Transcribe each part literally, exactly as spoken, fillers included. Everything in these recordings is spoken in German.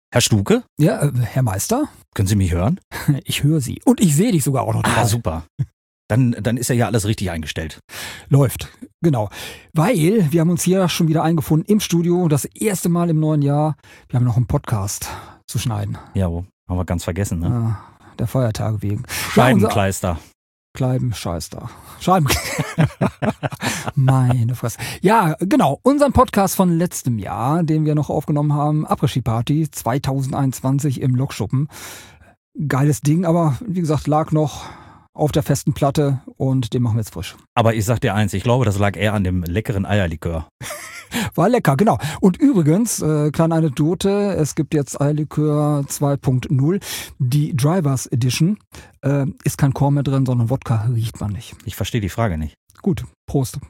Herr Stuke? Ja, äh, Herr Meister? Können Sie mich hören? Ich höre Sie. Und ich sehe dich sogar auch noch dabei. Ah, super. Dann, dann ist ja hier alles richtig eingestellt. Läuft, genau. Weil wir haben uns hier schon wieder eingefunden im Studio, das erste Mal im neuen Jahr. Wir haben noch einen Podcast zu schneiden. Ja, wo? Haben wir ganz vergessen, ne? Ja, der Feiertage wegen. Scheibenkleister. Kleiben, Scheißer. Scheiben. Meine Fresse. Ja, genau. Unseren Podcast von letztem Jahr, den wir noch aufgenommen haben, Après-Ski-Party zwanzig einundzwanzig im Lokschuppen. Geiles Ding, aber wie gesagt, lag noch auf der festen Platte und den machen wir jetzt frisch. Aber ich sag dir eins, ich glaube, das lag eher an dem leckeren Eierlikör. War lecker, genau. Und übrigens, äh, kleine Anekdote, es gibt jetzt Eierlikör zwei Punkt null. Die Drivers Edition äh, ist kein Korn mehr drin, sondern Wodka riecht man nicht. Ich verstehe die Frage nicht. Gut, Prost.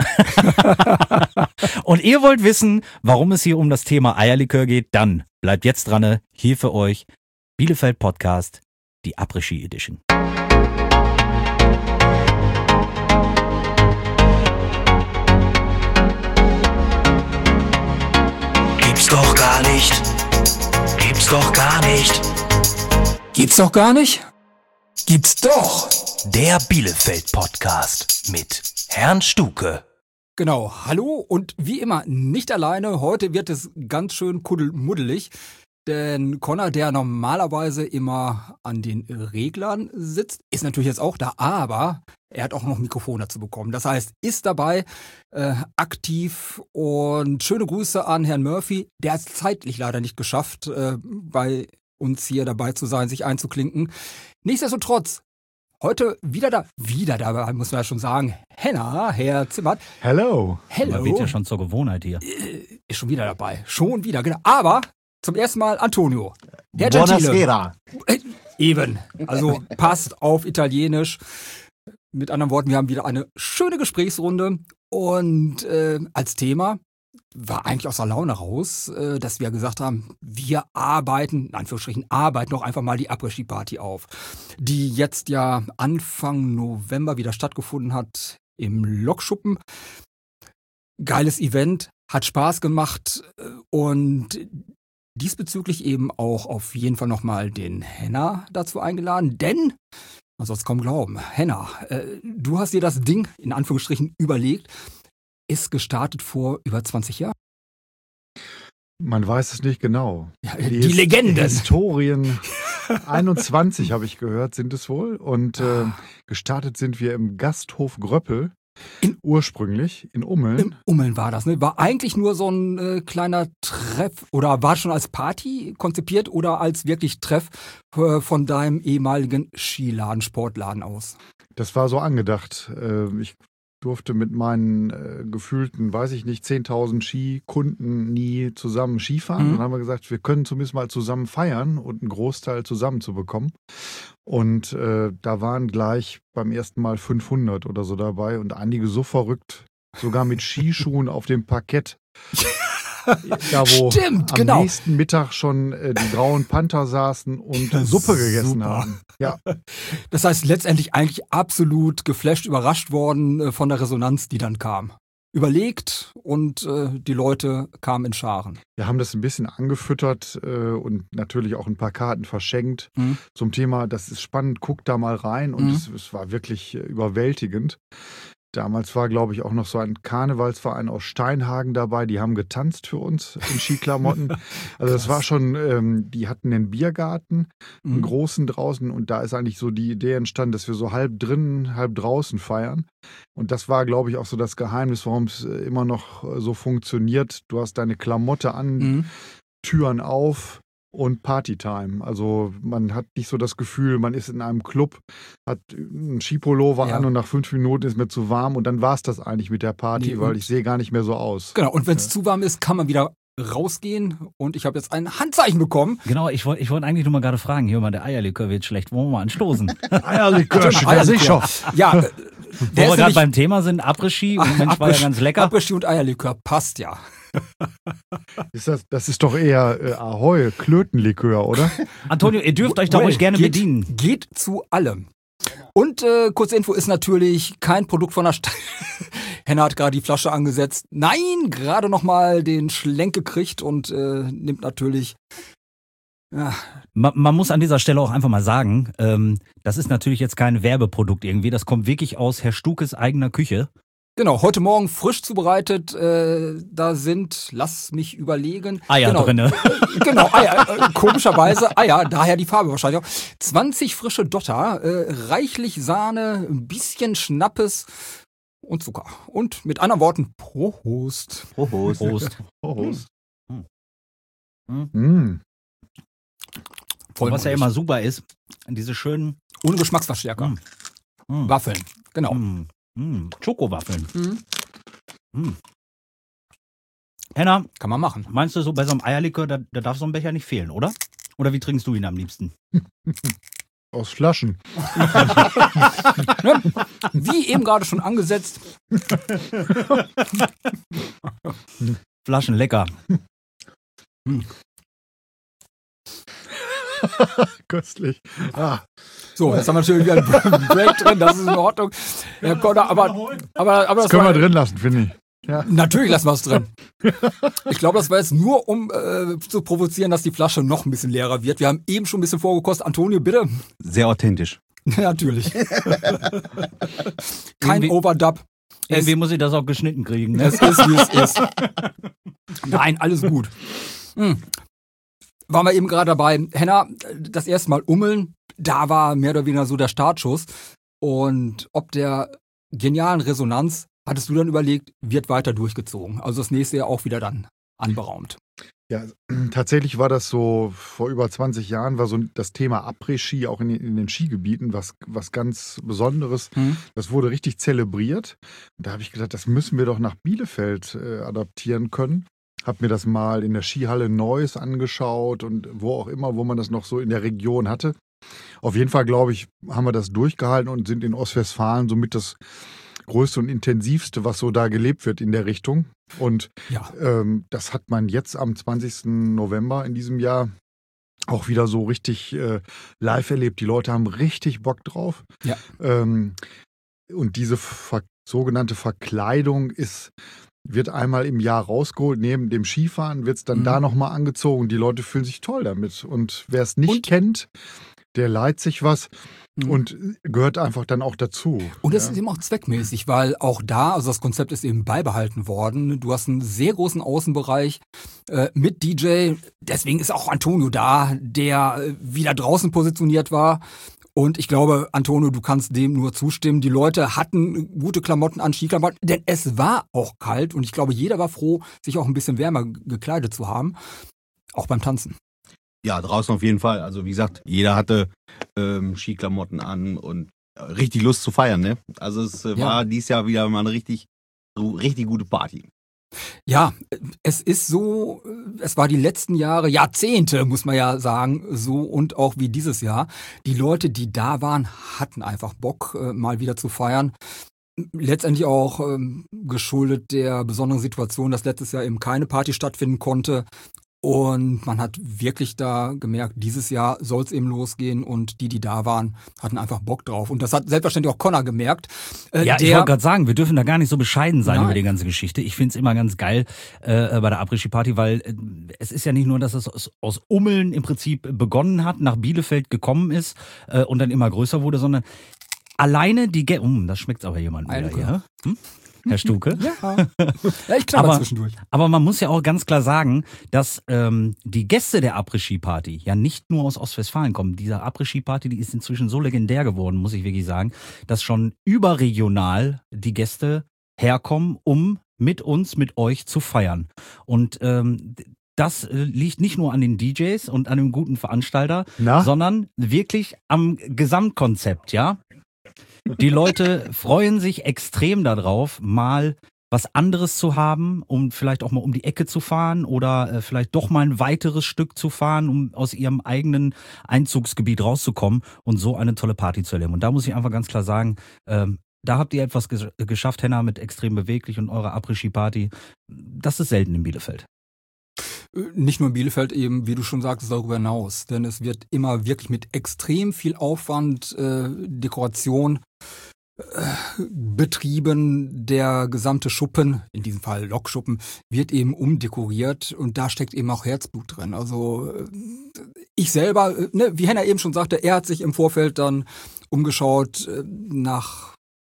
Und ihr wollt wissen, warum es hier um das Thema Eierlikör geht? Dann bleibt jetzt dran, hier für euch Bielefeld Podcast, die Après-Ski Edition. Gibt's doch gar nicht. Gibt's doch gar nicht. Gibt's doch gar nicht? Gibt's doch. Der Bielefeld Podcast mit Herrn Stuke. Genau, hallo und wie immer nicht alleine. Heute wird es ganz schön kuddelmuddelig, denn Connor, der normalerweise immer an den Reglern sitzt, ist natürlich jetzt auch da, aber er hat auch noch ein Mikrofon dazu bekommen. Das heißt, ist dabei, äh, aktiv, und schöne Grüße an Herrn Murphy. Der hat es zeitlich leider nicht geschafft, äh, bei uns hier dabei zu sein, sich einzuklinken. Nichtsdestotrotz, heute wieder da, wieder dabei, muss man ja schon sagen, Henna, Herr Zimmert. Hello. Hello. Man wird ja schon zur Gewohnheit hier. Äh, Ist schon wieder dabei. Schon wieder, genau. Aber zum ersten Mal Antonio. Herr Gentile. Buonasera. Äh, Eben. Also passt auf Italienisch. Mit anderen Worten, wir haben wieder eine schöne Gesprächsrunde. Und äh, als Thema war eigentlich aus der Laune raus, äh, dass wir gesagt haben, wir arbeiten, in Anführungsstrichen, arbeiten doch einfach mal die Après-Ski-Party auf, die jetzt ja Anfang November wieder stattgefunden hat im Lokschuppen. Geiles Event, hat Spaß gemacht und diesbezüglich eben auch auf jeden Fall nochmal den Henna dazu eingeladen, denn, man soll es kaum glauben, Henna, äh, du hast dir das Ding in Anführungsstrichen überlegt, ist gestartet vor über zwanzig Jahren. Man weiß es nicht genau. Ja, die die Legenden. Historien einundzwanzig habe ich gehört, sind es wohl. Und äh, gestartet sind wir im Gasthof Gröppel. In, ursprünglich in Ummeln. In Ummeln war das, ne? War eigentlich nur so ein äh, kleiner Treff, oder war schon als Party konzipiert oder als wirklich Treff äh, von deinem ehemaligen Skiladen, Sportladen aus? Das war so angedacht. Äh, ich durfte mit meinen äh, gefühlten, weiß ich nicht, zehntausend Skikunden nie zusammen Skifahren. Mhm. Dann haben wir gesagt, wir können zumindest mal zusammen feiern und einen Großteil zusammen zu bekommen. Und äh, da waren gleich beim ersten Mal fünfhundert oder so dabei und einige so verrückt, sogar mit Skischuhen auf dem Parkett. Da, wo Stimmt, am genau. nächsten Mittag schon äh, die grauen Panther saßen und Suppe gegessen Super. haben. Ja. Das heißt, letztendlich eigentlich absolut geflasht, überrascht worden äh, von der Resonanz, die dann kam. Überlegt und äh, die Leute kamen in Scharen. Wir haben das ein bisschen angefüttert äh, und natürlich auch ein paar Karten verschenkt Mhm. zum Thema, das ist spannend, guck da mal rein. Und Mhm. es, es war wirklich äh, überwältigend. Damals war, glaube ich, auch noch so ein Karnevalsverein aus Steinhagen dabei. Die haben getanzt für uns in Skiklamotten. Also das war schon, ähm, die hatten einen Biergarten, einen Mhm. großen draußen. Und da ist eigentlich so die Idee entstanden, dass wir so halb drinnen, halb draußen feiern. Und das war, glaube ich, auch so das Geheimnis, warum es äh, immer noch äh, so funktioniert. Du hast deine Klamotte an, Mhm. Türen auf und Partytime. Also man hat nicht so das Gefühl, man ist in einem Club, hat einen Skipullover Ja. an und nach fünf Minuten ist mir zu warm und dann war es das eigentlich mit der Party, Nee, weil und- ich sehe gar nicht mehr so aus. Genau, und wenn es Ja. zu warm ist, kann man wieder rausgehen. Und ich habe jetzt ein Handzeichen bekommen. Genau, ich wollte ich wollte eigentlich nur mal gerade fragen, hier mal der Eierlikör wird schlecht, wollen wir mal anstoßen? Eierlikörchen, ja Eierlikör. sicher. Ja, äh, Wo der wir ist gerade nämlich- beim Thema sind, Après-Ski und Mensch war ja Après- ganz lecker. Après-Ski und Eierlikör passt ja. Ist das, das ist doch eher äh, Ahoi, Klötenlikör, oder? Antonio, ihr dürft euch da Well, ruhig gerne geht, bedienen. Geht zu allem. Und äh, kurze Info, ist natürlich kein Produkt von der Stadt. Henna hat gerade die Flasche angesetzt. Nein, gerade noch mal den Schlenk gekriegt und äh, nimmt natürlich Ja. Man, man muss an dieser Stelle auch einfach mal sagen, ähm, das ist natürlich jetzt kein Werbeprodukt irgendwie, das kommt wirklich aus Herr Stukes eigener Küche. Genau, heute Morgen frisch zubereitet, äh, da sind, lass mich überlegen. Eier genau, drinne. Genau, Eier, äh, komischerweise Eier, daher die Farbe wahrscheinlich auch. zwanzig frische Dotter, äh, reichlich Sahne, ein bisschen Schnappes und Zucker. Und mit anderen Worten, Prost. Prost. Prost. Prost. Mm. Mm. Voll Was ja mollig. immer super ist, diese schönen Ohne Geschmacksverstärker. Mm. Mm. Waffeln, genau. Mm. Mm. Schokowaffeln. Mhm. Mm. Henna, Kann man machen. meinst du so bei so einem Eierlikör, da, da darf so ein Becher nicht fehlen, oder? Oder wie trinkst du ihn am liebsten? Aus Flaschen. Ne? Wie eben gerade schon angesetzt. Flaschen, lecker. Köstlich. Ah, So, jetzt haben wir natürlich wieder einen Break drin, das ist in Ordnung. Ja, Gott, aber, aber, aber das das können war, wir drin lassen, finde ich. Ja. Natürlich lassen wir es drin. Ich glaube, das war jetzt nur, um äh, zu provozieren, dass die Flasche noch ein bisschen leerer wird. Wir haben eben schon ein bisschen vorgekostet. Antonio, bitte. Sehr authentisch. Natürlich. Kein Irgendwie- Overdub. Es, Irgendwie muss ich das auch geschnitten kriegen. Ne? es ist, wie es ist. Nein, alles gut. Hm. Waren wir eben gerade dabei. Henna, das erste Mal Ummeln, da war mehr oder weniger so der Startschuss. Und ob der genialen Resonanz, hattest du dann überlegt, wird weiter durchgezogen. Also das nächste Jahr auch wieder dann anberaumt. Ja, tatsächlich war das so, vor über zwanzig Jahren war so das Thema Après-Ski auch in den, in den Skigebieten was, was ganz Besonderes. Hm. Das wurde richtig zelebriert. Und da habe ich gedacht, das müssen wir doch nach Bielefeld äh, adaptieren können. Habe mir das mal in der Skihalle Neuss angeschaut und wo auch immer, wo man das noch so in der Region hatte. Auf jeden Fall, glaube ich, haben wir das durchgehalten und sind in Ostwestfalen somit das größte und intensivste, was so da gelebt wird in der Richtung. Und Ja. ähm, das hat man jetzt am zwanzigsten November in diesem Jahr auch wieder so richtig äh, live erlebt. Die Leute haben richtig Bock drauf. Ja. Ähm, und diese ver sogenannte Verkleidung ist, wird einmal im Jahr rausgeholt. Neben dem Skifahren wird es dann Mhm. da nochmal angezogen. Die Leute fühlen sich toll damit. Und wer es nicht Und- kennt, der leiht sich was Mhm. und gehört einfach dann auch dazu. Und es ja. ist eben auch zweckmäßig, weil auch da, also das Konzept ist eben beibehalten worden. Du hast einen sehr großen Außenbereich äh, mit D J. Deswegen ist auch Antonio da, der äh, wieder draußen positioniert war. Und ich glaube, Antonio, du kannst dem nur zustimmen. Die Leute hatten gute Klamotten an, Skiklamotten, denn es war auch kalt. Und ich glaube, jeder war froh, sich auch ein bisschen wärmer gekleidet zu haben. Auch beim Tanzen. Ja, draußen auf jeden Fall. Also wie gesagt, jeder hatte ähm, Skiklamotten an und äh, richtig Lust zu feiern, ne? Also es äh, Ja. war dieses Jahr wieder mal eine richtig, so richtig gute Party. Ja, es ist so, es war die letzten Jahre, Jahrzehnte, muss man ja sagen, so und auch wie dieses Jahr. Die Leute, die da waren, hatten einfach Bock, äh, mal wieder zu feiern. Letztendlich auch ähm, geschuldet der besonderen Situation, dass letztes Jahr eben keine Party stattfinden konnte. Und man hat wirklich da gemerkt, dieses Jahr soll es eben losgehen und die, die da waren, hatten einfach Bock drauf. Und das hat selbstverständlich auch Connor gemerkt. Äh, Ja, ich der, wollte gerade sagen, wir dürfen da gar nicht so bescheiden sein Nein. über die ganze Geschichte. Ich finde es immer ganz geil äh, bei der Après-Ski-Party, weil äh, es ist ja nicht nur, dass es aus, aus Ummeln im Prinzip begonnen hat, nach Bielefeld gekommen ist äh, und dann immer größer wurde, sondern alleine die Gäste, um, das schmeckt aber jemand wieder Eierlikör. hier, hm? Herr Stuke. Ja, ja ich knabber Aber- zwischendurch. Aber man muss ja auch ganz klar sagen, dass ähm, die Gäste der Après-Ski-Party ja nicht nur aus Ostwestfalen kommen. Diese Après-Ski-Party, die ist inzwischen so legendär geworden, muss ich wirklich sagen, dass schon überregional die Gäste herkommen, um mit uns, mit euch zu feiern. Und ähm, das äh, liegt nicht nur an den D Js und an dem guten Veranstalter, Na? sondern wirklich am Gesamtkonzept, ja. Die Leute freuen sich extrem darauf, mal was anderes zu haben, um vielleicht auch mal um die Ecke zu fahren oder äh, vielleicht doch mal ein weiteres Stück zu fahren, um aus ihrem eigenen Einzugsgebiet rauszukommen und so eine tolle Party zu erleben. Und da muss ich einfach ganz klar sagen, ähm, da habt ihr etwas ges geschafft, Henna, mit extrem beweglich und eurer Après-Ski-Party. Das ist selten in Bielefeld. Nicht nur in Bielefeld eben, wie du schon sagtest, darüber hinaus. Denn es wird immer wirklich mit extrem viel Aufwand, äh, Dekoration äh, betrieben. Der gesamte Schuppen, in diesem Fall Lokschuppen, wird eben umdekoriert und da steckt eben auch Herzblut drin. Also äh, ich selber, ne, wie Henna eben schon sagte, er hat sich im Vorfeld dann umgeschaut äh, nach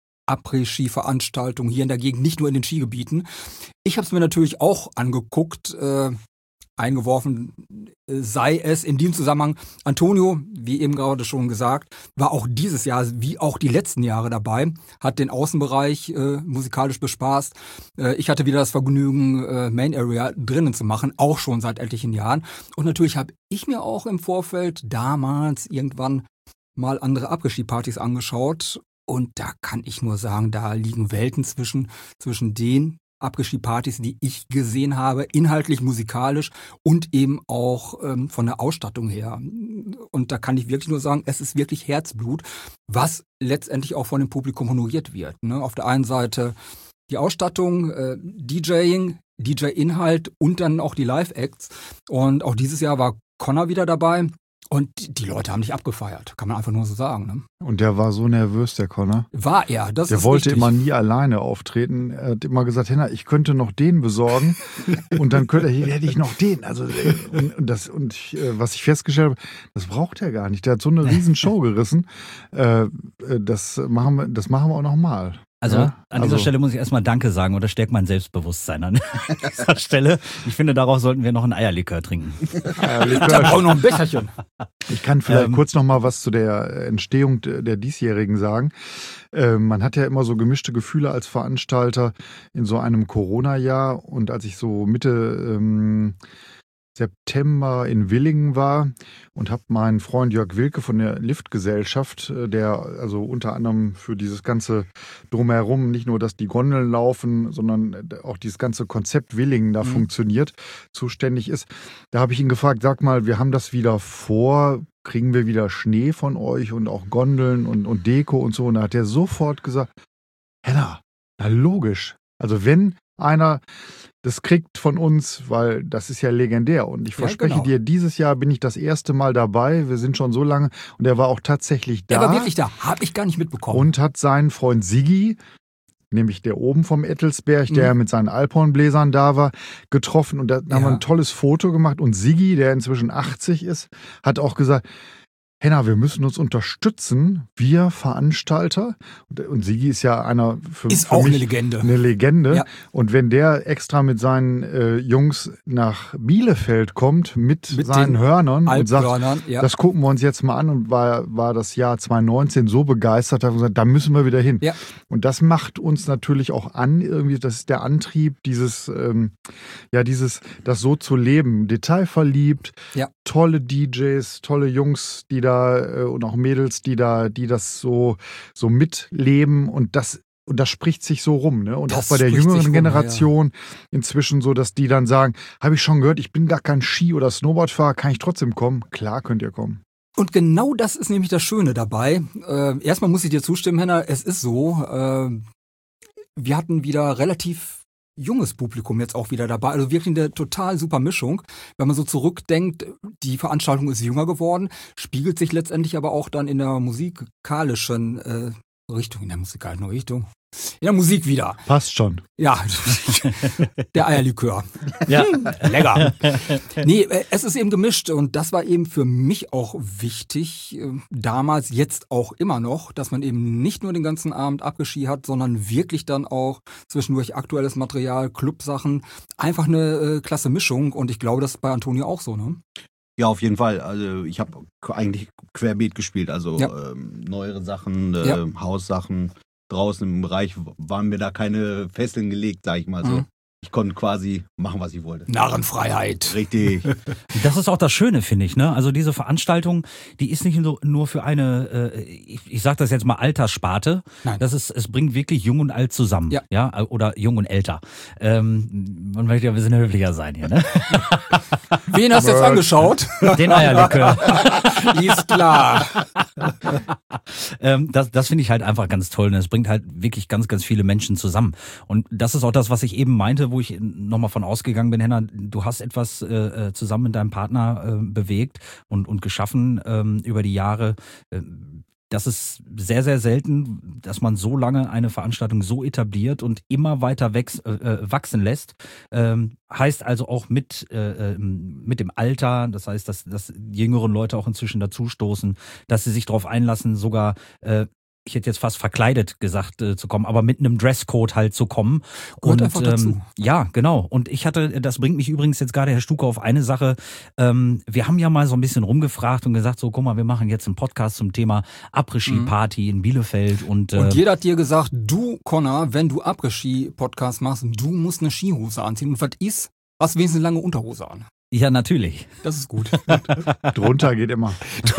Après-Ski-Veranstaltungen hier in der Gegend, nicht nur in den Skigebieten. Ich habe es mir natürlich auch angeguckt, äh, eingeworfen, äh, sei es in diesem Zusammenhang. Antonio, wie eben gerade schon gesagt, war auch dieses Jahr, wie auch die letzten Jahre dabei, hat den Außenbereich äh, musikalisch bespaßt. Äh, ich hatte wieder das Vergnügen, äh, Main Area drinnen zu machen, auch schon seit etlichen Jahren. Und natürlich habe ich mir auch im Vorfeld damals irgendwann mal andere Après-Ski-Partys angeschaut. Und da kann ich nur sagen, da liegen Welten zwischen, zwischen den Après-Ski-Partys, die ich gesehen habe, inhaltlich, musikalisch und eben auch ähm, von der Ausstattung her. Und da kann ich wirklich nur sagen, es ist wirklich Herzblut, was letztendlich auch von dem Publikum honoriert wird. Ne? Auf der einen Seite die Ausstattung, äh, DJing, D J-Inhalt und dann auch die Live-Acts. Und auch dieses Jahr war Connor wieder dabei. Und die Leute haben nicht abgefeiert, kann man einfach nur so sagen. Ne? Und der war so nervös, der Connor. War er, das Der ist wollte richtig. immer nie alleine auftreten. Er hat immer gesagt, Henna, ich könnte noch den besorgen und dann könnte hier hätte ich noch den. Also und, und das und ich, was ich festgestellt habe, das braucht er gar nicht. Der hat so eine riesen Show gerissen. Äh, das machen wir, das machen wir auch noch mal. Also Ja, an dieser also- Stelle muss ich erstmal Danke sagen und das stärkt mein Selbstbewusstsein an dieser Stelle. Ich finde, darauf sollten wir noch einen Eierlikör trinken. Da brauche ich noch ein Becherchen. Ich kann vielleicht Ähm, kurz noch mal was zu der Entstehung der diesjährigen sagen. Äh, man hat ja immer so gemischte Gefühle als Veranstalter in so einem Corona-Jahr. Und als ich so Mitte ähm, September in Willingen war und habe meinen Freund Jörg Wilke von der Liftgesellschaft, äh, der also unter anderem für dieses ganze Drumherum, nicht nur, dass die Gondeln laufen, sondern auch dieses ganze Konzept Willingen da Mhm. funktioniert, zuständig ist. Da habe ich ihn gefragt, sag mal, wir haben das wieder vor, kriegen wir wieder Schnee von euch und auch Gondeln und, und Deko und so. Und da hat er sofort gesagt, Henna, na logisch. Also wenn einer das kriegt von uns, weil das ist ja legendär. Und ich Ja, verspreche genau. dir, dieses Jahr bin ich das erste Mal dabei. Wir sind schon so lange und er war auch tatsächlich da. Der war wirklich da, habe ich gar nicht mitbekommen. Und hat seinen Freund Siggi, nämlich der oben vom Ettelsberg, der Mhm. mit seinen Alphornbläsern da war, getroffen. Und da haben wir Ja. ein tolles Foto gemacht. Und Siggi, der inzwischen achtzig ist, hat auch gesagt, Henna, wir müssen uns unterstützen, wir Veranstalter. Und, und Siggi ist ja einer für, Ist für auch mich eine Legende. eine Legende. Ja. Und wenn der extra mit seinen äh, Jungs nach Bielefeld kommt, mit, Mit seinen den Hörnern und sagt, Alphörnern, ja. das gucken wir uns jetzt mal an, und war, war das Jahr zwanzig neunzehn so begeistert, dass wir gesagt, da müssen wir wieder hin. Ja. Und das macht uns natürlich auch an, irgendwie, das ist der Antrieb, dieses, ähm, ja, dieses, das so zu leben, detailverliebt, Ja. tolle D Js, tolle Jungs, die da äh, und auch Mädels, die da, die das so, so mitleben, und das Und das spricht sich so rum, ne? Und Das auch bei der spricht sich jüngeren rum, Generation inzwischen so, dass die dann sagen, habe ich schon gehört, ich bin gar kein Ski- oder Snowboardfahrer, kann ich trotzdem kommen? Klar könnt ihr kommen. Und genau das ist nämlich das Schöne dabei. Äh, erstmal muss ich dir zustimmen, Henna, es ist so, äh, wir hatten wieder relativ junges Publikum jetzt auch wieder dabei. Also wirklich eine total super Mischung. Wenn man so zurückdenkt, die Veranstaltung ist jünger geworden, spiegelt sich letztendlich aber auch dann in der musikalischen äh, Richtung, in der musikalischen Richtung, in der Musik wieder. Passt schon. Ja, der Eierlikör. Ja. Lecker. Nee, äh, es ist eben gemischt und das war eben für mich auch wichtig, äh, damals, jetzt auch immer noch, dass man eben nicht nur den ganzen Abend Après-Ski hat, sondern wirklich dann auch zwischendurch aktuelles Material, Clubsachen, einfach eine äh, klasse Mischung und ich glaube, das ist bei Antonio auch so, ne? Ja, auf jeden Fall. Also ich habe eigentlich querbeet gespielt, also Ja. ähm, neuere Sachen, äh, Ja. Haussachen. Draußen im Bereich waren mir da keine Fesseln gelegt, sag ich mal so. Mhm. Ich konnte quasi machen, was ich wollte. Narrenfreiheit. Richtig. Das ist auch das Schöne, finde ich. Ne? Also diese Veranstaltung, die ist nicht so, nur für eine, äh, ich, ich sage das jetzt mal Alterssparte. Nein. Das ist, es bringt wirklich Jung und Alt zusammen. Ja. Ja, oder Jung und Älter. Ähm, man möchte ja ein bisschen höflicher sein hier, ne? Wen hast du jetzt angeschaut? Den Eierlikör. Ist klar. ähm, das das finde ich halt einfach ganz toll. Und es bringt halt wirklich ganz, ganz viele Menschen zusammen. Und das ist auch das, was ich eben meinte, wo ich nochmal von ausgegangen bin, Henna, du hast etwas äh, zusammen mit deinem Partner äh, bewegt und, und geschaffen ähm, über die Jahre. Äh, das ist sehr, sehr selten, dass man so lange eine Veranstaltung so etabliert und immer weiter wächs, äh, wachsen lässt. Ähm, heißt also auch mit, äh, mit dem Alter, das heißt, dass, dass jüngere Leute auch inzwischen dazustoßen, dass sie sich darauf einlassen, sogar äh, ich hätte jetzt fast verkleidet gesagt äh, zu kommen, aber mit einem Dresscode halt zu kommen. Gehört und einfach dazu. Ähm, ja, genau. Und ich hatte, das bringt mich übrigens jetzt gerade, Herr Stuke, auf eine Sache. Ähm, wir haben ja mal so ein bisschen rumgefragt und gesagt, so, guck mal, wir machen jetzt einen Podcast zum Thema Après-Ski-Party in Bielefeld. Und, äh, Und jeder hat dir gesagt, du, Connor, wenn du Après-Ski-Podcast machst, du musst eine Skihose anziehen. Und was ist? Hast wenigstens eine lange Unterhose an. ja, natürlich. Das ist gut. Drunter geht immer.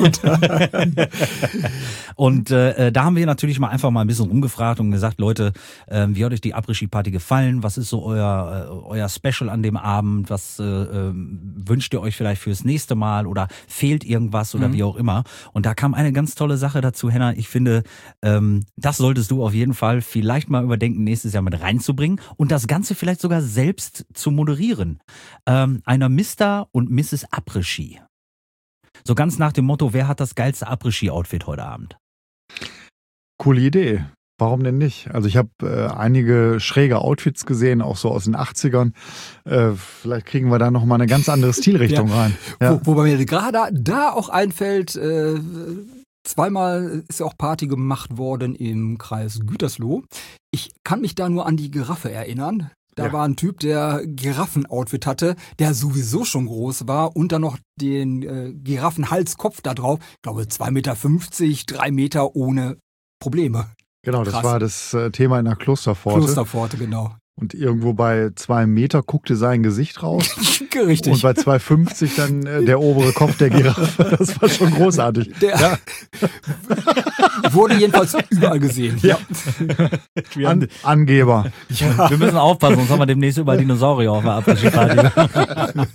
Und äh, da haben wir natürlich mal einfach mal ein bisschen rumgefragt und gesagt, Leute, äh, wie hat euch die Après-Ski-Party gefallen? Was ist so euer, äh, euer Special an dem Abend? Was äh, äh, wünscht ihr euch vielleicht fürs nächste Mal oder fehlt irgendwas oder Mhm. wie auch immer? Und da kam eine ganz tolle Sache dazu, Henna. Ich finde, ähm, das solltest du auf jeden Fall vielleicht mal überdenken, nächstes Jahr mit reinzubringen und das Ganze vielleicht sogar selbst zu moderieren. Ähm, einer Mister und Misses Après-Ski. So ganz nach dem Motto, wer hat das geilste Après-Ski-Outfit heute Abend? Coole Idee. Warum denn nicht? Also ich habe äh, einige schräge Outfits gesehen, auch so aus den achtzigern. Äh, vielleicht kriegen wir da nochmal eine ganz andere Stilrichtung Ja. rein. Ja. Wo, wobei mir gerade da auch einfällt, äh, zweimal ist ja auch Party gemacht worden im Kreis Gütersloh. Ich kann mich da nur an die Giraffe erinnern. Da Ja. war ein Typ, der Giraffenoutfit hatte, der sowieso schon groß war und dann noch den äh, Giraffenhalskopf da drauf. Ich glaube zwei Meter fünfzig, drei Meter ohne Probleme. Genau, das Krass. war das äh, Thema in der Klosterpforte. Klosterpforte, genau. Und irgendwo bei zwei Meter guckte sein Gesicht raus. Richtig. Und bei zwei fünfzig dann äh, der obere Kopf der Giraffe. Das war schon großartig. Der Ja. wurde jedenfalls überall gesehen. Ja. Wir, An, Angeber. wir müssen aufpassen, sonst haben wir demnächst überall Dinosaurier auf der Après-Ski-Party.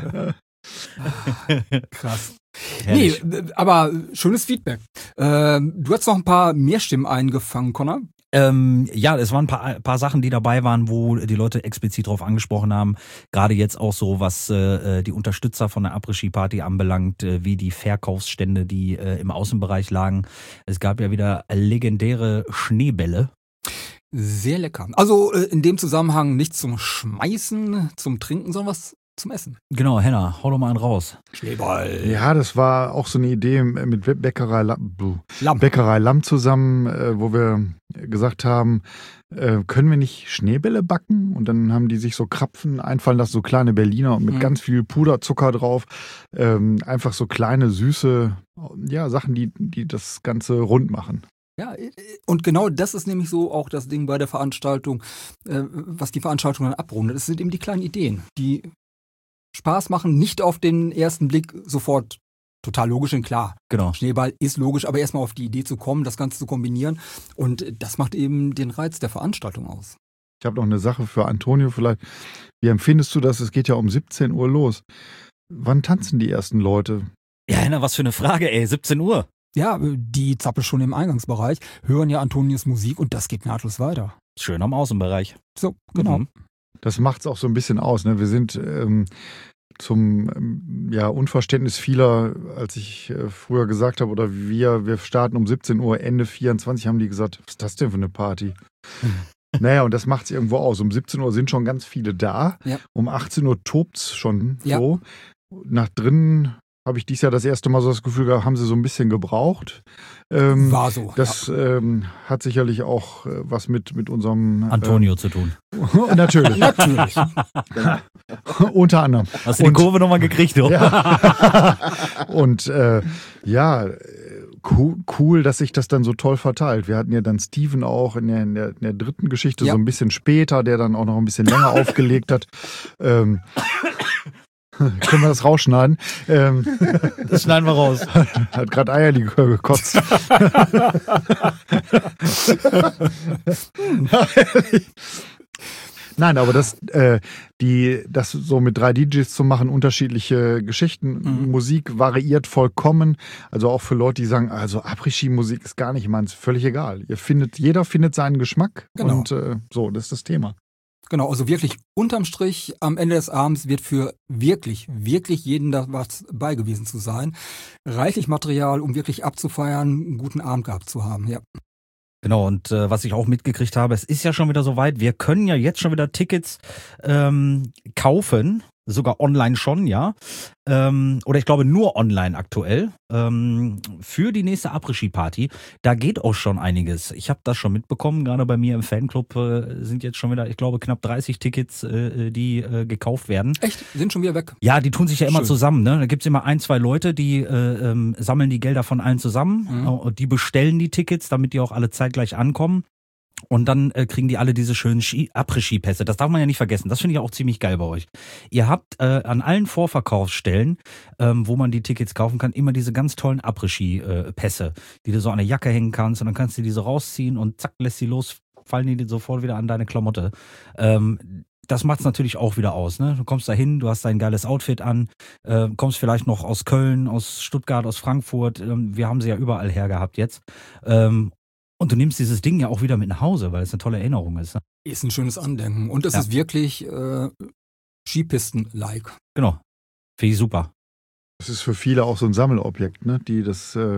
Krass. Herrlich. Nee, äh, aber schönes Feedback. Ähm, du hast noch ein paar mehr Stimmen eingefangen, Connor. Ähm, ja, es waren ein paar, paar Sachen, die dabei waren, wo die Leute explizit drauf angesprochen haben. Gerade jetzt auch so, was äh, die Unterstützer von der Après-Ski-Party anbelangt, äh, wie die Verkaufsstände, die äh, im Außenbereich lagen. Es gab ja wieder legendäre Schneebälle. Sehr lecker. Also äh, in dem Zusammenhang nicht zum Schmeißen, zum Trinken, sondern was zum Essen. Genau, Henna, hau doch mal einen raus. Schneeball. Ja, das war auch so eine Idee mit Bäckerei Lamm, Lamm. Bäckerei Lamm zusammen, äh, wo wir gesagt haben, äh, können wir nicht Schneebälle backen? Und dann haben die sich so Krapfen einfallen lassen, so kleine Berliner und mit Mhm. ganz viel Puderzucker drauf. Ähm, einfach so kleine, süße, ja, Sachen, die, die das Ganze rund machen. Ja, äh, und genau das ist nämlich so auch das Ding bei der Veranstaltung, äh, was die Veranstaltung dann abrundet. Es sind eben die kleinen Ideen, die Spaß machen, nicht auf den ersten Blick sofort total logisch und klar. Genau. Schneeball ist logisch, aber erstmal auf die Idee zu kommen, das Ganze zu kombinieren. Und das macht eben den Reiz der Veranstaltung aus. Ich habe noch eine Sache für Antonio vielleicht. Wie empfindest du das? Es geht ja um siebzehn Uhr los. Wann tanzen die ersten Leute? Ja, Henna, was für eine Frage, ey. siebzehn Uhr. Ja, die zappeln schon im Eingangsbereich, hören ja Antonius Musik und das geht nahtlos weiter. Schön am Außenbereich. So, genau. Mhm. Das macht es auch so ein bisschen aus. Ne? Wir sind ähm, zum ähm, ja, Unverständnis vieler, als ich äh, früher gesagt habe, oder wir, wir starten um siebzehn Uhr, Ende vierundzwanzig, haben die gesagt, was ist das denn für eine Party? Naja, und das macht es irgendwo aus. Um siebzehn Uhr sind schon ganz viele da. Ja. Um achtzehn Uhr tobt es schon Ja. so. Nach drinnen habe ich dies Jahr das erste Mal so das Gefühl gehabt, haben sie so ein bisschen gebraucht. Ähm, War so. das ähm, hat sicherlich auch äh, was mit, mit unserem Antonio zu tun. Äh, natürlich. ja. Natürlich. Unter anderem. Hast du die Und- Kurve nochmal gekriegt, du? Ja. Und äh, ja, cool, cool, dass sich das dann so toll verteilt. Wir hatten ja dann Steven auch in der, in der, in der dritten Geschichte, Ja. so ein bisschen später, der dann auch noch ein bisschen länger aufgelegt hat. Ähm, können wir das rausschneiden? Ähm, Das schneiden wir raus. hat gerade Eierlikör gekotzt. Nein, aber das, äh, die, das so mit drei D Js zu machen, unterschiedliche Geschichten, Mhm. Musik variiert vollkommen. Also auch für Leute, die sagen, also Après-Ski-Musik ist gar nicht meins, völlig egal. Ihr findet, jeder findet seinen Geschmack Genau. und äh, so, das ist das Thema. Genau, also wirklich unterm Strich, am Ende des Abends wird für wirklich, wirklich jeden da was bei gewesen zu sein. Reichlich Material, um wirklich abzufeiern, einen guten Abend gehabt zu haben, ja. Genau, und äh, was ich auch mitgekriegt habe, es ist ja schon wieder soweit, wir können ja jetzt schon wieder Tickets ähm, kaufen, sogar online schon, ja. Ähm, oder ich glaube nur online aktuell, ähm, für die nächste Après-Ski-Party. Da geht auch schon einiges. Ich habe das schon mitbekommen, gerade bei mir im Fanclub äh, sind jetzt schon wieder, ich glaube, knapp dreißig Tickets, äh, die äh, gekauft werden. Echt? Sind schon wieder weg? Ja, die tun sich ja immer Schön. zusammen, ne? Da gibt's immer ein, zwei Leute, die äh, ähm, sammeln die Gelder von allen zusammen Mhm. und die bestellen die Tickets, damit die auch alle zeitgleich ankommen. Und dann äh, kriegen die alle diese schönen Ski- Après-Ski-Pässe. Das darf man ja nicht vergessen. Das finde ich auch ziemlich geil bei euch. Ihr habt äh, an allen Vorverkaufsstellen, ähm, wo man die Tickets kaufen kann, immer diese ganz tollen Après-Ski-Pässe, die du so an der Jacke hängen kannst. Und dann kannst du diese rausziehen und zack, lässt sie los, fallen die dir sofort wieder an deine Klamotte. Ähm, das macht's natürlich auch wieder aus, ne? Du kommst da hin, du hast dein geiles Outfit an, äh, kommst vielleicht noch aus Köln, aus Stuttgart, aus Frankfurt. Ähm, wir haben sie ja überall her gehabt jetzt. Ähm, Und du nimmst dieses Ding ja auch wieder mit nach Hause, weil es eine tolle Erinnerung ist. Ne? Ist ein schönes Andenken. Und es Ja. ist wirklich äh, Skipisten-like. Genau. Finde ich super. Das ist für viele auch so ein Sammelobjekt, ne? Die das, äh,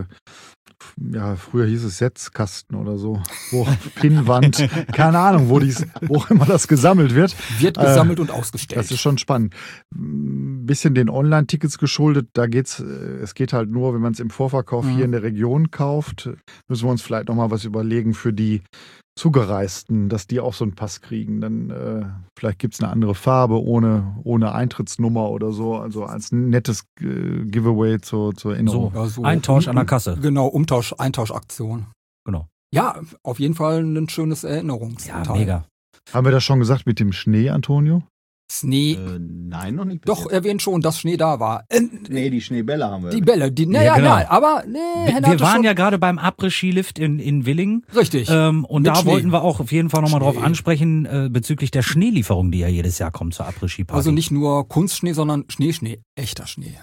ja, früher hieß es Setzkasten oder so, wo Pinnwand, keine Ahnung, wo dies, wo auch immer das gesammelt wird. Wird Äh, gesammelt und ausgestellt. Das ist schon spannend. Ein bisschen den Online-Tickets geschuldet, da geht's, äh, es geht halt nur, wenn man es im Vorverkauf Mhm. hier in der Region kauft, müssen wir uns vielleicht nochmal was überlegen für die Zugereisten, dass die auch so einen Pass kriegen. Dann äh, vielleicht gibt es eine andere Farbe ohne, ohne Eintrittsnummer oder so, also als nettes äh, Giveaway zur, zur Erinnerung. So. Ja, so Ein Tausch um- an der Kasse. Genau, Umtausch, Eintauschaktion. Genau. Ja, auf jeden Fall ein schönes Ja, Erinnerungsteil. mega. Haben wir das schon gesagt mit dem Schnee, Antonio? Schnee, Äh, nein, noch nicht. bis doch, jetzt. erwähnt schon, dass Schnee da war. Äh, Nee, die Schneebälle haben wir. die Bälle, die, Ja, naja, genau. nein, aber nee, Wir, Henna wir hatte waren schon, ja gerade beim Après-Ski-Lift in, in Willingen. richtig. Ähm, und Mit da Schnee. wollten wir auch auf jeden Fall nochmal drauf Schnee. ansprechen, äh, bezüglich der Schneelieferung, die ja jedes Jahr kommt zur Après-Ski-Party. Also nicht nur Kunstschnee, sondern Schneeschnee, echter Schnee.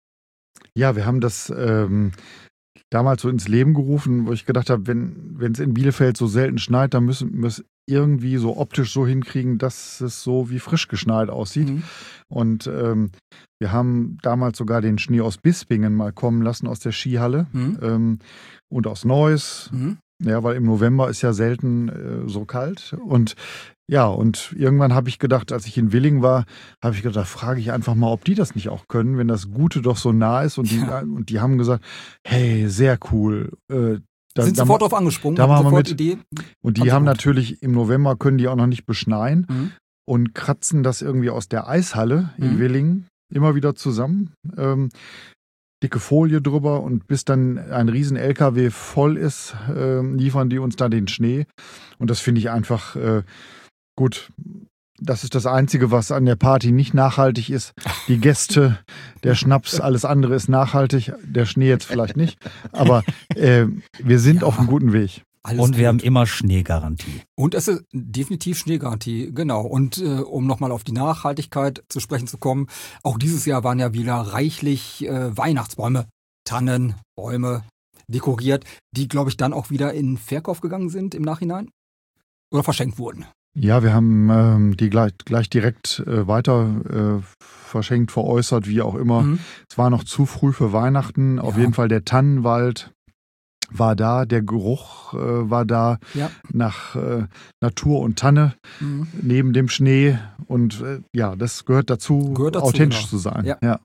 Ja, wir haben das ähm, damals so ins Leben gerufen, wo ich gedacht habe, wenn wenn es in Bielefeld so selten schneit, dann müssen wir es irgendwie so optisch so hinkriegen, dass es so wie frisch geschneit aussieht. Mhm. Und ähm, wir haben damals sogar den Schnee aus Bispingen mal kommen lassen aus der Skihalle Mhm. ähm, und aus Neuss. Mhm. Ja, weil im November ist ja selten äh, so kalt. Und ja, und irgendwann habe ich gedacht, als ich in Willingen war, habe ich gedacht, da frage ich einfach mal, ob die das nicht auch können, wenn das Gute doch so nah ist. Und die, Ja. und die haben gesagt, hey, sehr cool. Äh, da, Sind da, sofort drauf angesprungen, da haben machen wir sofort mit. Idee. und die haben sie haben gut. natürlich im November können die auch noch nicht beschneien Mhm. und kratzen das irgendwie aus der Eishalle in Mhm. Willingen immer wieder zusammen. Ähm, dicke Folie drüber und bis dann ein riesen L K W voll ist, ähm, liefern die uns da den Schnee. Und das finde ich einfach äh, gut. Das ist das Einzige, was an der Party nicht nachhaltig ist. Die Gäste, der Schnaps, alles andere ist nachhaltig. Der Schnee jetzt vielleicht nicht. Aber äh, wir sind Ja. auf einem guten Weg. Alles und wir gut. haben immer Schneegarantie. Und es ist definitiv Schneegarantie, genau. Und äh, um nochmal auf die Nachhaltigkeit zu sprechen zu kommen, auch dieses Jahr waren ja wieder reichlich äh, Weihnachtsbäume, Tannen, Bäume dekoriert, die, glaube ich, dann auch wieder in Verkauf gegangen sind im Nachhinein oder verschenkt wurden. Ja, wir haben ähm, die gleich, gleich direkt äh, weiter äh, verschenkt, veräußert, wie auch immer. Mhm. Es war noch zu früh für Weihnachten. Auf Ja. jeden Fall der Tannenwald war da, der Geruch äh, war da Ja. nach äh, Natur und Tanne Mhm. neben dem Schnee. Und äh, ja, das gehört dazu, Gehört dazu, authentisch genau. zu sein. Ja. Ja.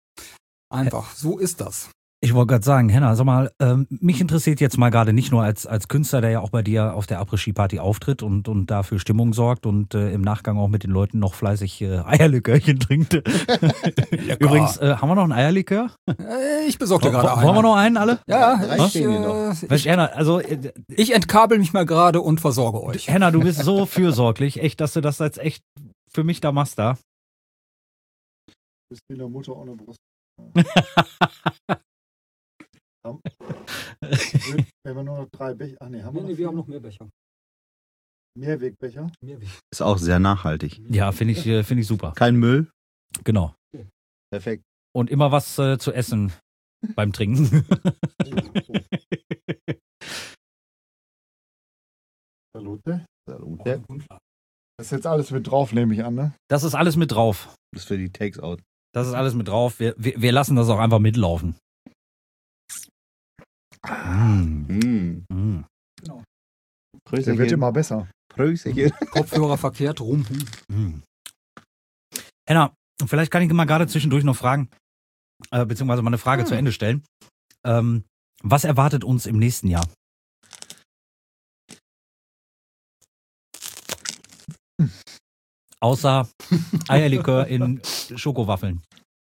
Einfach, so ist das. Ich wollte gerade sagen, Henna, sag mal, ähm, mich interessiert jetzt mal gerade nicht nur als, als Künstler, der ja auch bei dir auf der Après-Ski-Party auftritt und, und dafür Stimmung sorgt und äh, im Nachgang auch mit den Leuten noch fleißig äh, Eierlikörchen trinkt. Übrigens, äh, haben wir noch ein Eierlikör? Äh, ich besorge dir Wo- gerade Wollen wir einen. noch einen alle? Ja, Drei ich, stehen hier noch. äh, Mensch, ich, Henna, also äh, ich entkabel mich mal gerade und versorge euch. Henna, du bist so fürsorglich, echt, dass du das jetzt echt für mich da machst da. Bist wie der Mutter ohne Brust. Wenn wir nur noch drei Becher. Ach nee, haben wir noch, viele? noch mehr Becher. Mehrwegbecher. Ist auch sehr nachhaltig. Ja, finde ich, äh, finde ich super. Kein Müll. Genau. Perfekt. Und immer was äh, zu essen beim Trinken. Salute. Salute. Das ist jetzt alles mit drauf, nehme ich an, ne? Das ist alles mit drauf. Das ist für die Takes out. Das ist alles mit drauf. Wir, wir, wir lassen das auch einfach mitlaufen. Mm. Mm. Mm. Der wird immer besser. Prösterchen. Kopfhörer verkehrt rum. Mm. Henna, vielleicht kann ich mal gerade zwischendurch noch fragen, äh, beziehungsweise mal eine Frage Hm. zu Ende stellen. Ähm, was erwartet uns im nächsten Jahr? Außer Eierlikör in Schokowaffeln.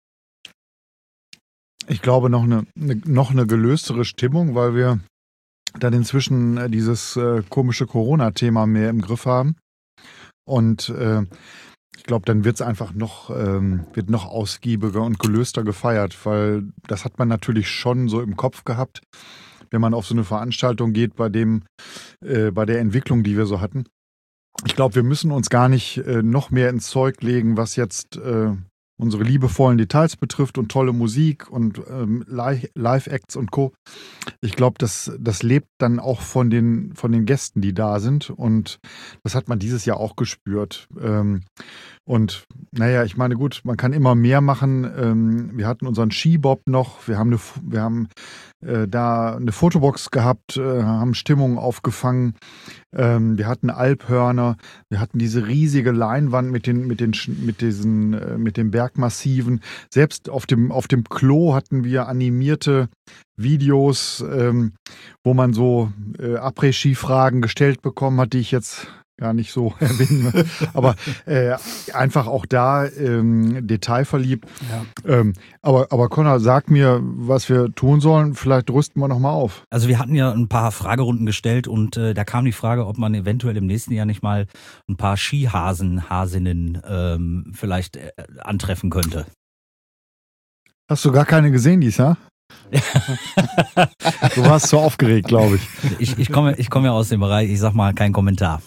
Ich glaube, noch eine, eine, noch eine gelöstere Stimmung, weil wir dann inzwischen äh, dieses äh, komische Corona-Thema mehr im Griff haben. Und äh, ich glaube, dann wird es einfach noch, ähm, wird noch ausgiebiger und gelöster gefeiert, weil das hat man natürlich schon so im Kopf gehabt, wenn man auf so eine Veranstaltung geht, bei dem, äh, bei der Entwicklung, die wir so hatten. Ich glaube, wir müssen uns gar nicht äh, noch mehr ins Zeug legen, was jetzt äh, unsere liebevollen Details betrifft und tolle Musik und ähm, Li- Live-Acts und Co. Ich glaube, das, das lebt dann auch von den, von den Gästen, die da sind. Und das hat man dieses Jahr auch gespürt. Ähm, und naja, ich meine, gut, man kann immer mehr machen. Ähm, wir hatten unseren Skibob noch. Wir haben, eine, wir haben äh, da eine Fotobox gehabt, äh, haben Stimmung aufgefangen. Ähm, wir hatten Alphörner. Wir hatten diese riesige Leinwand mit den, mit den, mit diesen, äh, mit den Bergmassiven. Selbst auf dem, auf dem Klo hatten wir animierte Videos, ähm, wo man so äh, Après-Ski-Fragen gestellt bekommen hat, die ich jetzt gar nicht so erwähne. Aber äh, einfach auch da ähm, detailverliebt. Ja. Ähm, aber, aber Conor, sag mir, was wir tun sollen. Vielleicht rüsten wir nochmal auf. Also wir hatten ja ein paar Fragerunden gestellt und äh, da kam die Frage, ob man eventuell im nächsten Jahr nicht mal ein paar Skihasen, Hasinnen ähm, vielleicht äh, antreffen könnte. Hast du gar keine gesehen dies Jahr? Du warst so aufgeregt, glaube ich. Ich, ich komme ich komme ja aus dem Bereich, ich sag mal, kein Kommentar.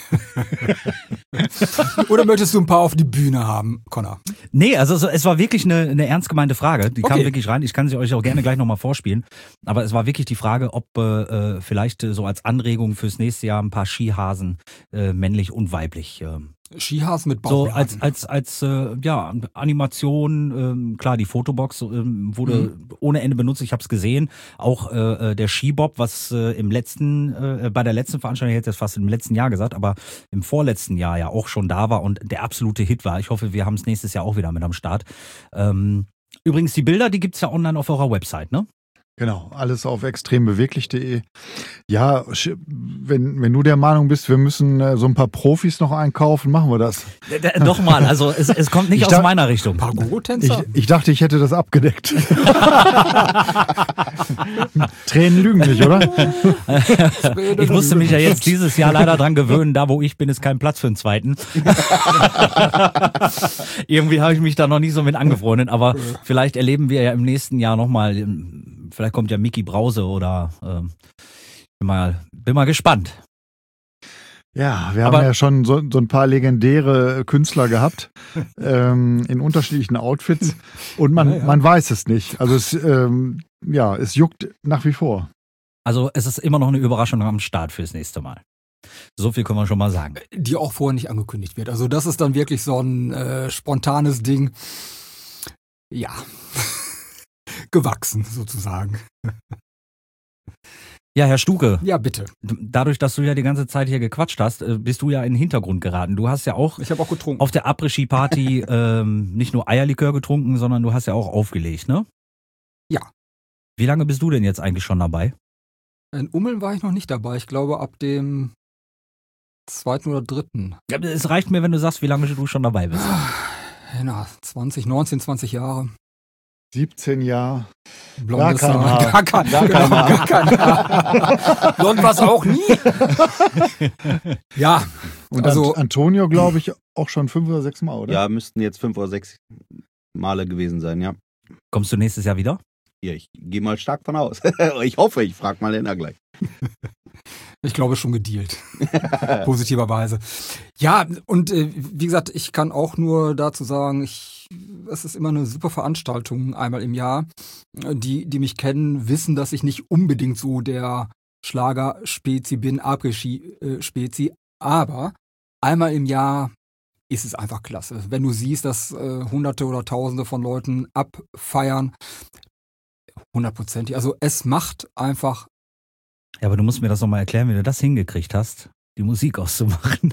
Oder möchtest du ein paar auf die Bühne haben, Conor? Nee, also so, es war wirklich eine, eine ernst gemeinte Frage. Die kam Okay. wirklich rein. Ich kann sie euch auch gerne gleich nochmal vorspielen. Aber es war wirklich die Frage, ob äh, vielleicht äh, so als Anregung fürs nächste Jahr ein paar Skihasen, äh, männlich und weiblich, äh, Skihasen mit so Bauchladen. als als als äh, ja Animation, ähm, klar, die Fotobox ähm, wurde ohne Ende benutzt, ich habe es gesehen, auch äh, äh, der Skibob, was äh, im letzten äh, bei der letzten Veranstaltung, ich hätte das fast im letzten Jahr gesagt, aber im vorletzten Jahr ja auch schon da war und der absolute Hit war. Ich hoffe, wir haben es nächstes Jahr auch wieder mit am Start. Ähm, übrigens, die Bilder, die gibt's ja online auf eurer Website, ne? Genau, alles auf extrembeweglich punkt de. Ja, sch- wenn, wenn du der Meinung bist, wir müssen äh, so ein paar Profis noch einkaufen, machen wir das. Nochmal, also es, es kommt nicht Ich aus dacht- meiner Richtung. Ich, Pargour-Tänzer? ich dachte, ich hätte das abgedeckt. Tränen lügen nicht, oder? Ich musste mich ja jetzt dieses Jahr leider dran gewöhnen, da wo ich bin, ist kein Platz für einen zweiten. Irgendwie habe ich mich da noch nicht so mit angefreundet, aber vielleicht erleben wir ja im nächsten Jahr nochmal, vielleicht kommt ja Mickey Brause oder ähm, bin mal, bin mal gespannt. Ja, wir Aber- haben ja schon so, so ein paar legendäre Künstler gehabt ähm, in unterschiedlichen Outfits und man, Ja, ja. man weiß es nicht. Also es, ähm, ja, es juckt nach wie vor. Also es ist immer noch eine Überraschung am Start fürs nächste Mal. So viel können wir schon mal sagen. Die auch vorher nicht angekündigt wird. Also das ist dann wirklich so ein äh, spontanes Ding. Ja. Gewachsen sozusagen. Ja, Herr Stuke, Ja, bitte. dadurch, dass du ja die ganze Zeit hier gequatscht hast, äh, bist du ja in den Hintergrund geraten. Du hast ja auch Ich habe auch getrunken. auf der Après-Ski-Party ähm, nicht nur Eierlikör getrunken, sondern du hast ja auch aufgelegt, ne? Ja. Wie lange bist du denn jetzt eigentlich schon dabei? In Ummeln war ich noch nicht dabei. Ich glaube ab dem zweiten oder dritten. Ja, es reicht mir, wenn du sagst, wie lange du schon dabei bist. Na, zwanzig, neunzehn, zwanzig Jahre. siebzehn Jahre. Blondes Gar kein Haar. Haar. Gar kein, Gar genau, kein Haar. gar kein Haar. Blond war es auch nie. Ja, Und Also- Ant- Antonio, glaube ich, auch schon fünf oder sechs Mal, oder? Ja, müssten jetzt fünf oder sechs Male gewesen sein, ja. Kommst du nächstes Jahr wieder? Ja, ich gehe mal stark von aus. Ich hoffe, ich frage mal Lena gleich. ich glaube schon gedealt. Positiverweise. Ja, und äh, wie gesagt, ich kann auch nur dazu sagen, ich, es ist immer eine super Veranstaltung einmal im Jahr. Die, die mich kennen, wissen, dass ich nicht unbedingt so der Schlager-Spezi bin, Après-Ski-Spezi, aber einmal im Jahr ist es einfach klasse. Wenn du siehst, dass äh, Hunderte oder Tausende von Leuten abfeiern, hundertprozentig. Also es macht einfach. Ja, aber du musst mir das nochmal erklären, wie du das hingekriegt hast, die Musik auszumachen.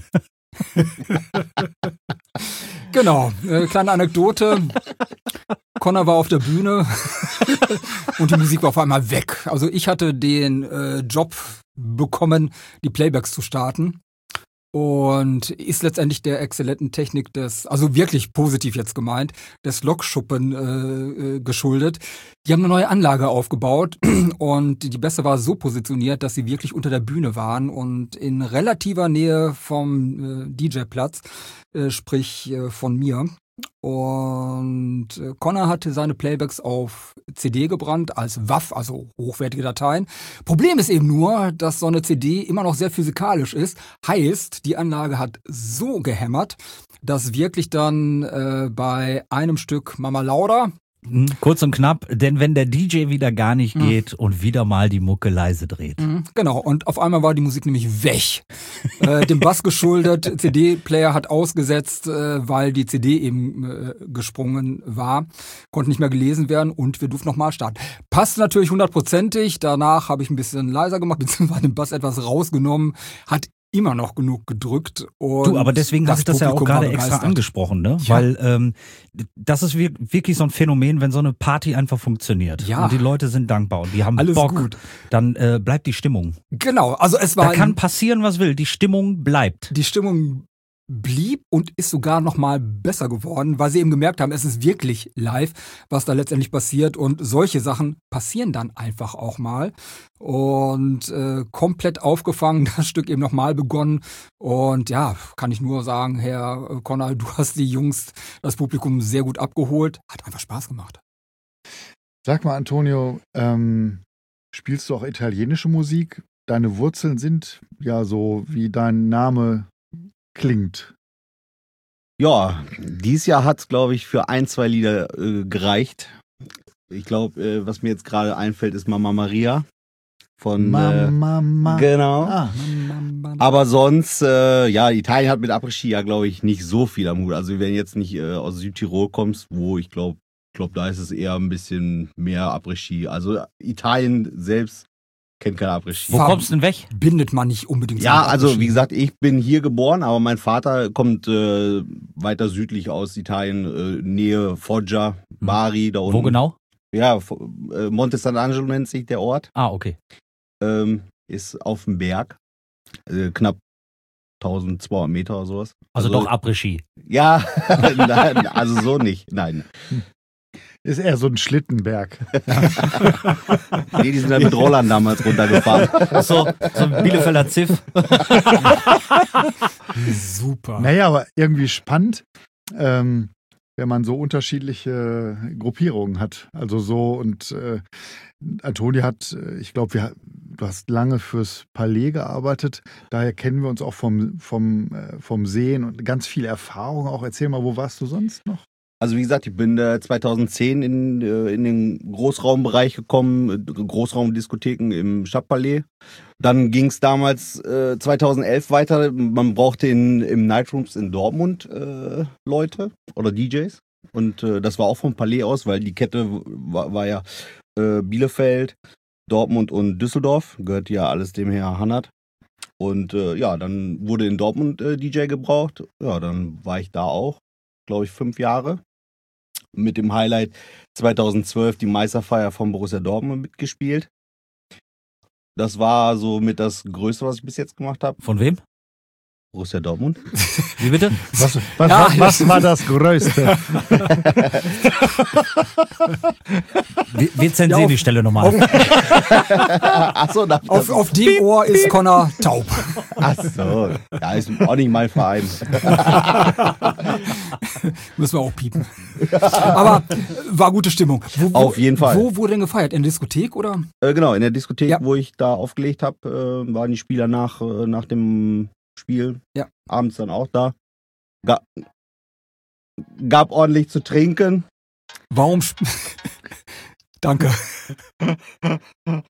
Genau, äh, kleine Anekdote. Connor war auf der Bühne und die Musik war auf einmal weg. Also ich hatte den äh, Job bekommen, die Playbacks zu starten. Und ist letztendlich der exzellenten Technik des, also wirklich positiv jetzt gemeint, des Lokschuppen äh, äh, geschuldet. Die haben eine neue Anlage aufgebaut und die Bässe war so positioniert, dass sie wirklich unter der Bühne waren und in relativer Nähe vom äh, D J-Platz, äh, sprich äh, von mir. Und äh, Connor hatte seine Playbacks auf C D gebrannt als W A V, also hochwertige Dateien. Problem ist eben nur, dass so eine C D immer noch sehr physikalisch ist. Heißt, die Anlage hat so gehämmert, dass wirklich dann äh, bei einem Stück Mama Lauda, Mhm, kurz und knapp, denn wenn der D J wieder gar nicht Mhm. geht und wieder mal die Mucke leise dreht. Mhm, genau, und auf einmal war die Musik nämlich weg. äh, dem Bass geschuldet, C D-Player hat ausgesetzt, äh, weil die C D eben äh, gesprungen war, konnte nicht mehr gelesen werden und wir durften nochmal starten. Passt natürlich hundertprozentig, danach habe ich ein bisschen leiser gemacht, beziehungsweise den Bass etwas rausgenommen, hat immer noch genug gedrückt. Und Du, aber deswegen habe ich das ja auch Publikum war gerade extra begeistert. angesprochen, ne? Ja. Weil ähm, das ist wir- wirklich so ein Phänomen, wenn so eine Party einfach funktioniert Ja. und die Leute sind dankbar und die haben Alles Bock, gut. dann äh, bleibt die Stimmung. Genau, also es war Da kann passieren, was will, die Stimmung bleibt. die Stimmung blieb und ist sogar noch mal besser geworden, weil sie eben gemerkt haben, es ist wirklich live, was da letztendlich passiert und solche Sachen passieren dann einfach auch mal und äh, komplett aufgefangen, das Stück eben noch mal begonnen und ja, kann ich nur sagen, Herr äh, Connor, du hast die Jungs, das Publikum sehr gut abgeholt, hat einfach Spaß gemacht. Sag mal, Antonio, ähm, spielst du auch italienische Musik? Deine Wurzeln sind ja so, wie dein Name klingt. Ja, dieses Jahr hat es, glaube ich, für ein, zwei Lieder äh, gereicht. Ich glaube, äh, was mir jetzt gerade einfällt, ist Mama Maria von Mama, äh, Mama. genau. Ah, Aber sonst, äh, ja, Italien hat mit Après-Ski ja, glaube ich, nicht so viel am Hut. Also wenn jetzt nicht äh, aus Südtirol kommst, wo ich glaube, glaub, da ist es eher ein bisschen mehr Après-Ski. Also Italien selbst kennt kein Après-Ski. Wo Farb- kommst du denn weg? Bindet man nicht unbedingt so Ja, mit also Après-Ski. wie gesagt, ich bin hier geboren, aber mein Vater kommt äh, weiter südlich aus Italien, äh, Nähe Foggia, Bari, da unten. Wo genau? Ja, Fo- äh, Monte Sant'Angelo nennt sich der Ort. Ah, okay. Ähm, ist auf dem Berg, äh, knapp eintausendzweihundert Meter oder sowas. Also, doch Après-Ski. Ja, nein, also so nicht, nein. ist eher so ein Schlittenberg. Nee, die sind dann mit Rollern damals runtergefahren. So, so ein Bielefelder Ziff. Super. Naja, aber irgendwie spannend, ähm, wenn man so unterschiedliche Gruppierungen hat. Also so und äh, Antoni hat, äh, ich glaube, wir du hast lange fürs Palais gearbeitet. Daher kennen wir uns auch vom, vom, äh, vom Sehen und ganz viel Erfahrung auch. Erzähl mal, wo warst du sonst noch? Also wie gesagt, ich bin äh, zweitausendzehn in, äh, in den Großraumbereich gekommen, äh, Großraumdiskotheken im Stadtpalais. Dann ging es damals äh, zweitausendelf weiter. Man brauchte in, im Nightrooms in Dortmund äh, Leute oder D Js. Und äh, das war auch vom Palais aus, weil die Kette war, war ja äh, Bielefeld, Dortmund und Düsseldorf. Gehört ja alles dem Herr Hannert. Und äh, ja, dann wurde in Dortmund äh, D J gebraucht. Ja, dann war ich da auch, glaube ich, fünf Jahre. Mit dem Highlight zweitausendzwölf die Meisterfeier von Borussia Dortmund mitgespielt. Das war so mit das Größte, was ich bis jetzt gemacht habe. Von wem? Borussia Dortmund. Wie bitte? Was, was, Ja, was, was war das Größte? Wir, wir zensieren Ja, auf- die Stelle nochmal. Achso, da, Auf, auf dem Ohr ist Connor taub. Achso, ja, ist auch nicht mein Verein. Müssen wir auch piepen. Aber äh, war gute Stimmung. Wo, wo, Auf jeden Fall. Wo wurde denn gefeiert? In der Diskothek oder? Äh, genau, in der Diskothek, Ja. wo ich da aufgelegt habe, äh, waren die Spieler nach, äh, nach dem Spiel Ja. abends dann auch da. Ga gab ordentlich zu trinken. Warum? sp- Danke.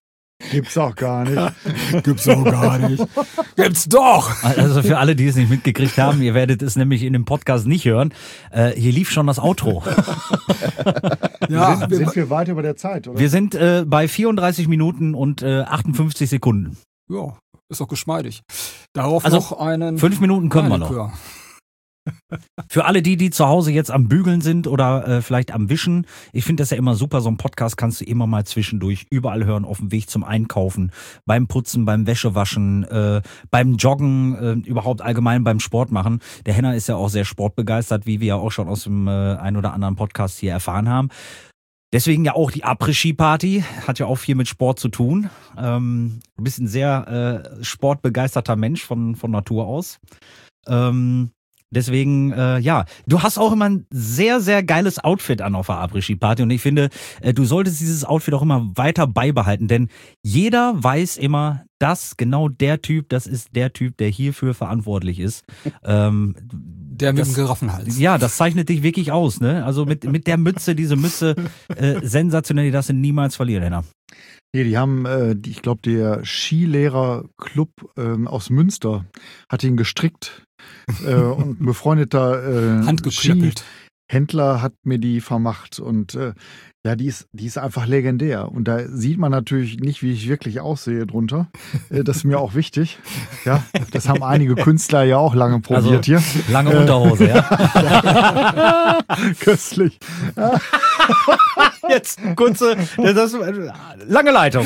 Gibt's auch gar nicht. Gibt's auch gar nicht. Gibt's doch. Also für alle, die es nicht mitgekriegt haben, ihr werdet es nämlich in dem Podcast nicht hören. Äh, hier lief schon das Outro. Ja, sind, wir, sind wir weit über der Zeit, oder? Wir sind äh, bei vierunddreißig Minuten und äh, achtundfünfzig Sekunden. ja, ist doch geschmeidig. Darauf Also, noch einen. Fünf Minuten können wir noch. Likör. Für alle die, die zu Hause jetzt am Bügeln sind oder äh, vielleicht am Wischen, ich finde das ja immer super, so ein Podcast kannst du immer mal zwischendurch überall hören, auf dem Weg zum Einkaufen, beim Putzen, beim Wäschewaschen, äh, beim Joggen, äh, überhaupt allgemein beim Sport machen. Der Henner ist ja auch sehr sportbegeistert, wie wir ja auch schon aus dem äh, ein oder anderen Podcast hier erfahren haben. Deswegen ja auch die Après-Ski-Party, hat ja auch viel mit Sport zu tun. Ähm, du bist ein sehr äh, sportbegeisterter Mensch von, von Natur aus. Ähm, Deswegen, äh, ja, du hast auch immer ein sehr, sehr geiles Outfit an auf der Après-Ski-Party und ich finde, äh, du solltest dieses Outfit auch immer weiter beibehalten, denn jeder weiß immer, dass genau der Typ, das ist der Typ, der hierfür verantwortlich ist. Ähm, Der mit das, dem Giraffenhals. Ja, das zeichnet dich wirklich aus, ne? Also mit, mit der Mütze, diese Mütze, äh, sensationell, die darfst du niemals verlieren, Henner. Nee, die haben, äh, die, ich glaube, der Skilehrerclub ähm, aus Münster hat ihn gestrickt äh, und ein befreundeter äh, Handgeklöppelt. Skihändler hat mir die vermacht und äh, ja, die ist, die ist einfach legendär und da sieht man natürlich nicht, wie ich wirklich aussehe drunter. Äh, das ist mir auch wichtig. Ja, das haben einige Künstler ja auch lange probiert Also, hier. Lange Unterhose, ja. Köstlich. Jetzt kurze, das, lange Leitung.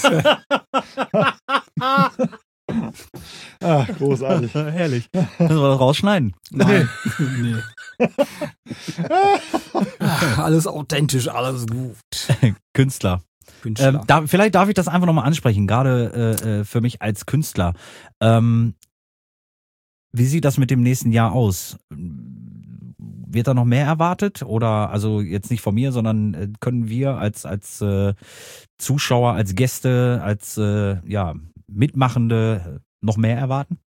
Ah, großartig. Herrlich. Müssen wir das rausschneiden? Nein. Nee. Alles authentisch, alles gut. Künstler. Künstler. Ähm, da, vielleicht darf ich das einfach nochmal ansprechen, gerade äh, für mich als Künstler. Ähm, wie sieht das mit dem nächsten Jahr aus? Wird da noch mehr erwartet? Oder, also jetzt nicht von mir, sondern äh, können wir als, als äh, Zuschauer, als Gäste, als äh, ja, Mitmachende noch mehr erwarten?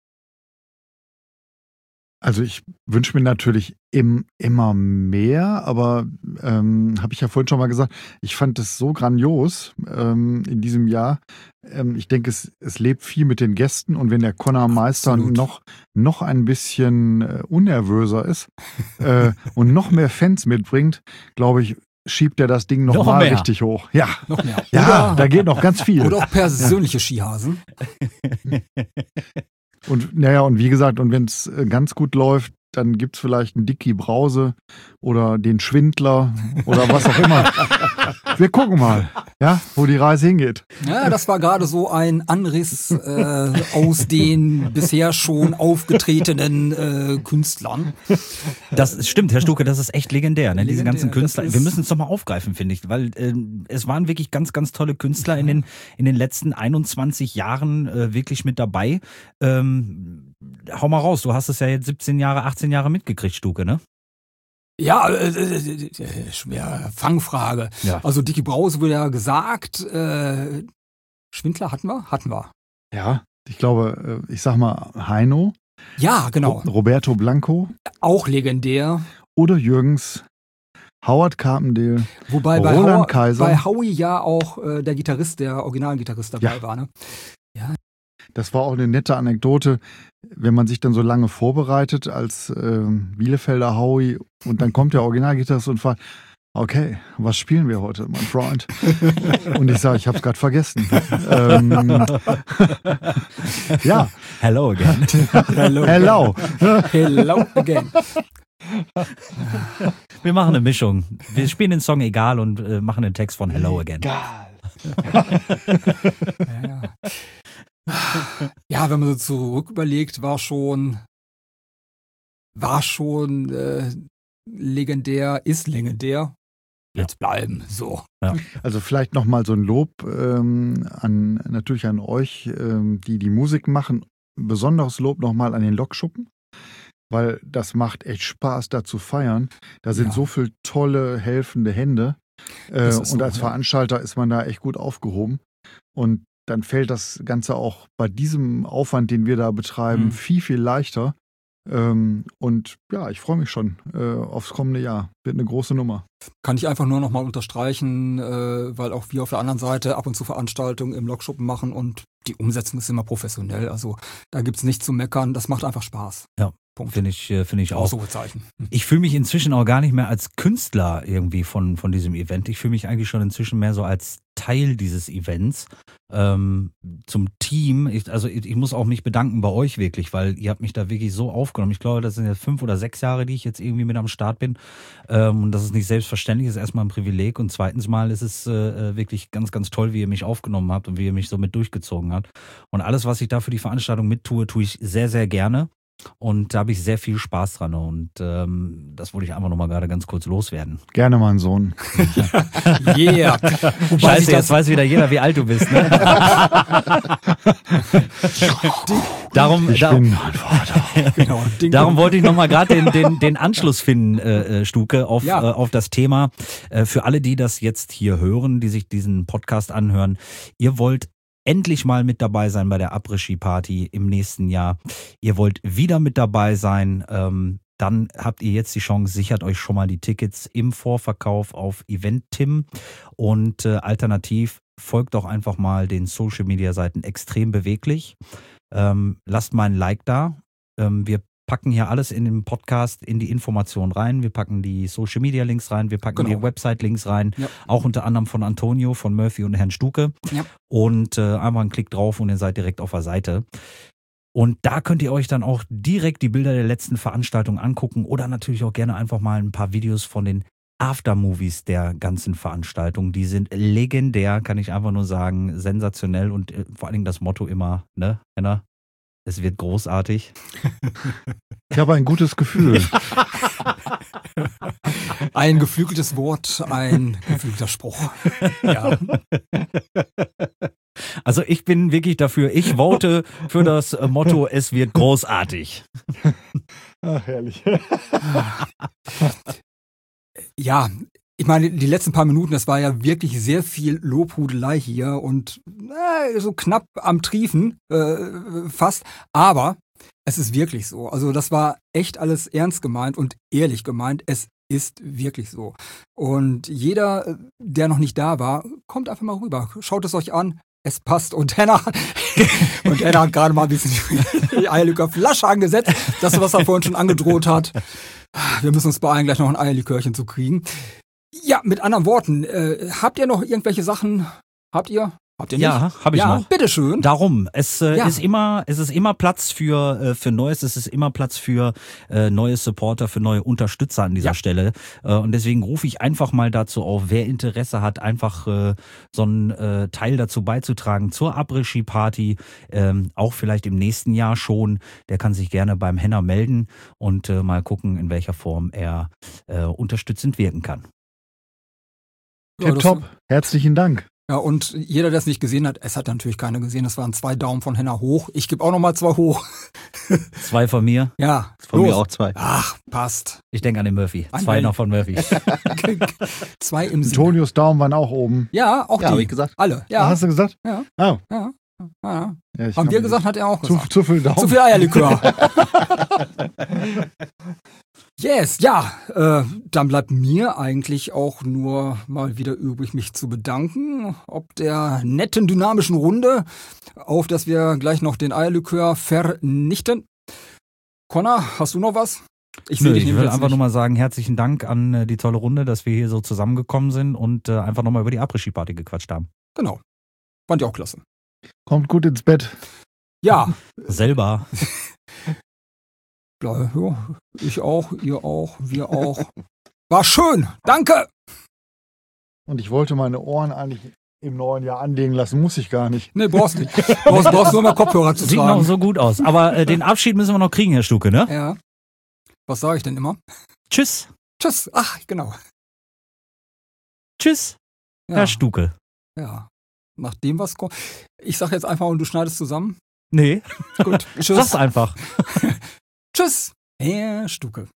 Also ich wünsche mir natürlich im, immer mehr, aber ähm, habe ich ja vorhin schon mal gesagt, ich fand es so grandios ähm, in diesem Jahr. Ähm, ich denke, es, es lebt viel mit den Gästen und wenn der Conor Meister noch, noch ein bisschen äh, unnervöser ist äh, und noch mehr Fans mitbringt, glaube ich, schiebt er das Ding noch, Noch mal mehr. richtig hoch. Ja, Noch mehr. ja, Oder, da geht noch ganz viel. oder auch persönliche Skihasen. Und naja, und wie gesagt, und wenn es ganz gut läuft, dann gibt es vielleicht einen Dicky Brause oder den Schwindler oder was auch immer. Wir gucken mal, ja, wo die Reise hingeht. Ja, das war gerade so ein Anriss äh, aus den bisher schon aufgetretenen äh, Künstlern. Das stimmt, Herr Stuke, das ist echt legendär, ne? Diese Legendär, ganzen Künstler. das ist- Wir müssen es doch mal aufgreifen, finde ich, weil äh, es waren wirklich ganz, ganz tolle Künstler in den in den letzten einundzwanzig Jahren äh, wirklich mit dabei. Ähm, hau mal raus, du hast es ja jetzt siebzehn Jahre, achtzehn Jahre mitgekriegt, Stuke, ne? Ja, äh, äh, äh, schwer Fangfrage. Ja. Also Dicky Brause wurde ja gesagt, äh, Schwindler hatten wir? Hatten wir. Ja, ich glaube, ich sag mal Heino, Ja, genau. Roberto Blanco Auch legendär. oder Jürgens, Howard Carpendale, Wobei bei, Roland Hau Kaiser. bei Howie ja auch äh, der Gitarrist, der Originalgitarrist dabei Ja. war. Ne? Das war auch eine nette Anekdote, wenn man sich dann so lange vorbereitet als ähm, Bielefelder Howie und dann kommt der Originalgitarrist und fragt, okay, was spielen wir heute, mein Freund? Und ich sage, ich habe es gerade vergessen. ähm, ja, Hello again. Hello. hello. Hello again. Wir machen eine Mischung. Wir spielen den Song egal und äh, machen den Text von Hello again. Ja, ja. Ja, wenn man so zurück überlegt, war schon, war schon äh, legendär, ist legendär. Jetzt bleiben, so. Also vielleicht nochmal so ein Lob ähm, an natürlich an euch, ähm, die die Musik machen. Besonderes Lob nochmal an den Lokschuppen, weil das macht echt Spaß, da zu feiern. Da sind Ja. so viele tolle, helfende Hände. Äh, Das ist und so, als ja. Veranstalter ist man da echt gut aufgehoben. Und dann fällt das Ganze auch bei diesem Aufwand, den wir da betreiben, Mhm. viel, viel leichter. Ähm, und ja, ich freue mich schon äh, aufs kommende Jahr. Wird eine große Nummer. Kann ich einfach nur nochmal unterstreichen, äh, weil auch wir auf der anderen Seite ab und zu Veranstaltungen im Lokschuppen machen und die Umsetzung ist immer professionell. Also da gibt's nichts zu meckern. Das macht einfach Spaß. Ja. Punkt. Finde ich, äh, finde ich auch. Ausrufezeichen. Ich fühle mich inzwischen auch gar nicht mehr als Künstler irgendwie von, von diesem Event. Ich fühle mich eigentlich schon inzwischen mehr so als Teil dieses Events. Ähm, zum Team. Ich, also ich, ich muss auch mich bedanken bei euch wirklich, weil ihr habt mich da wirklich so aufgenommen. Ich glaube, das sind jetzt fünf oder sechs Jahre, die ich jetzt irgendwie mit am Start bin. Ähm, und das ist nicht selbstverständlich, das ist erstmal ein Privileg. Und zweitens mal ist es äh, wirklich ganz, ganz toll, wie ihr mich aufgenommen habt und wie ihr mich so mit durchgezogen habt. Und alles, was ich da für die Veranstaltung mittue, tue ich sehr, sehr gerne. Und da habe ich sehr viel Spaß dran und ähm, das wollte ich einfach nochmal gerade ganz kurz loswerden. Gerne, mein Sohn. Yeah. Wobei Scheiße, sich jetzt das, weiß wieder jeder, wie alt du bist. Ne? darum Ich da, bin mein Vater. genau, Ding, darum wollte ich nochmal gerade den, den, den Anschluss finden, äh, Stuke, auf, Ja. äh, auf das Thema. Äh, für alle, die das jetzt hier hören, die sich diesen Podcast anhören, ihr wollt endlich mal mit dabei sein bei der Après-Ski-Party im nächsten Jahr. Ihr wollt wieder mit dabei sein, ähm, dann habt ihr jetzt die Chance, sichert euch schon mal die Tickets im Vorverkauf auf Eventim und äh, alternativ folgt doch einfach mal den Social-Media-Seiten extrem beweglich. Ähm, lasst mal ein Like da. Ähm, wir packen hier alles in den Podcast, in die Informationen rein. Wir packen die Social-Media-Links rein, wir packen Genau. die Website-Links rein, Ja. auch unter anderem von Antonio, von Murphy und Herrn Stuke. Ja. Und äh, einfach einen Klick drauf und ihr seid direkt auf der Seite. Und da könnt ihr euch dann auch direkt die Bilder der letzten Veranstaltung angucken oder natürlich auch gerne einfach mal ein paar Videos von den Aftermovies der ganzen Veranstaltung. Die sind legendär, kann ich einfach nur sagen, sensationell und äh, vor allen Dingen das Motto immer, ne, Henna? Es wird großartig. Ich habe ein gutes Gefühl. ein geflügeltes Wort, ein geflügelter Spruch. Ja. Also ich bin wirklich dafür, ich vote für das äh, Motto, es wird großartig. Ach, herrlich. Ja, ich meine, die letzten paar Minuten, das war ja wirklich sehr viel Lobhudelei hier und äh, so knapp am Triefen äh, fast. Aber es ist wirklich so. Also das war echt alles ernst gemeint und ehrlich gemeint. Es ist wirklich so. Und jeder, der noch nicht da war, kommt einfach mal rüber. Schaut es euch an. Es passt. Und Henna, und Henna hat gerade mal ein bisschen die Eierlikör Flasche angesetzt. Das, was er vorhin schon angedroht hat. Wir müssen uns beeilen, gleich noch ein Eierlikörchen zu kriegen. Ja, mit anderen Worten, äh, habt ihr noch irgendwelche Sachen? Habt ihr? Habt ihr nicht? Ja, habe ich ja, noch. Bitteschön. Darum, es äh, Ja. ist immer, es ist immer Platz für äh, für Neues, es ist immer Platz für äh, neue Supporter, für neue Unterstützer an dieser Ja. Stelle. Äh, und deswegen rufe ich einfach mal dazu auf, wer Interesse hat, einfach äh, so einen äh, Teil dazu beizutragen zur Après-Ski-Party, ähm, auch vielleicht im nächsten Jahr schon. Der kann sich gerne beim Henner melden und äh, mal gucken, in welcher Form er äh, unterstützend wirken kann. Ja, das- Top. Herzlichen Dank. Ja, und jeder, der es nicht gesehen hat, es hat natürlich keiner gesehen, das waren zwei Daumen von Henna hoch. Ich gebe auch nochmal zwei hoch. Zwei von mir, Ja, Von los. mir auch zwei. Ach, passt. ich denke an den Murphy. An Zwei wen? noch von Murphy. zwei im Sinne. Antonios Daumen waren auch oben. Ja, auch Ja, die. hab ich gesagt. Alle, Ah, ja. hast du gesagt? Ja. Oh. ja. ja. Ja, ich Haben kann wir mich- gesagt, hat er auch Zu, gesagt. zu viel Daumen. Zu viel Eierlikör. Yes, ja, äh, dann bleibt mir eigentlich auch nur mal wieder übrig, mich zu bedanken, ob der netten, dynamischen Runde, auf dass wir gleich noch den Eierlikör vernichten. Connor, hast du noch was? Ich Nö, dich ich nämlich will jetzt einfach nicht. nur mal sagen, herzlichen Dank an äh, die tolle Runde, dass wir hier so zusammengekommen sind und äh, einfach nochmal über die Après-Ski-Party gequatscht haben. Genau. Fand ich auch klasse. Kommt gut ins Bett. Ja, Selber. bla- ja, ich auch, ihr auch, wir auch. War schön, danke. Und ich wollte meine Ohren eigentlich im neuen Jahr anlegen lassen, muss ich gar nicht. Nee, brauchst nicht. Brauchst, brauchst nur mehr Kopfhörer zu Sieht noch tragen. so gut aus. Aber äh, den Abschied müssen wir noch kriegen, Herr Stuke, ne? Ja. Was sage ich denn immer? Tschüss. Tschüss. Ach, genau. Tschüss, Ja. Herr Stuke. Ja. Nach dem, was kommt. Ich sag jetzt einfach und du schneidest zusammen. Nee, Gut. sag's Tschüss. einfach. Tschüss. Herr Stuke.